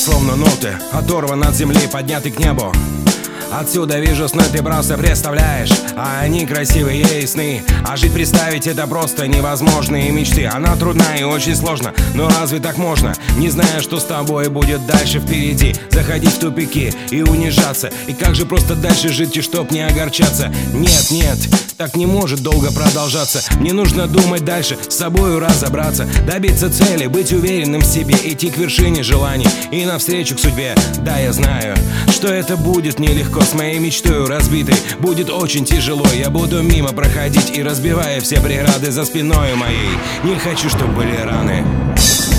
словно ноты, оторван от земли, поднятый к небу. Отсюда вижу сны, ты просто представляешь, а они красивые и сны. А жить представить это просто невозможные мечты. Она трудна и очень сложна, но разве так можно? Не зная, что с тобой будет дальше впереди, заходить в тупики и унижаться. И как же просто дальше жить, и чтоб не огорчаться? Нет, нет, так не может долго продолжаться. Мне нужно думать дальше, с собою разобраться, добиться цели, быть уверенным в себе, идти к вершине желаний и навстречу к судьбе. Да, я знаю, что это будет нелегко, с моей мечтой разбитой будет очень тяжело. Я буду мимо проходить и разбивая все преграды за спиной моей. Не хочу, чтобы были раны.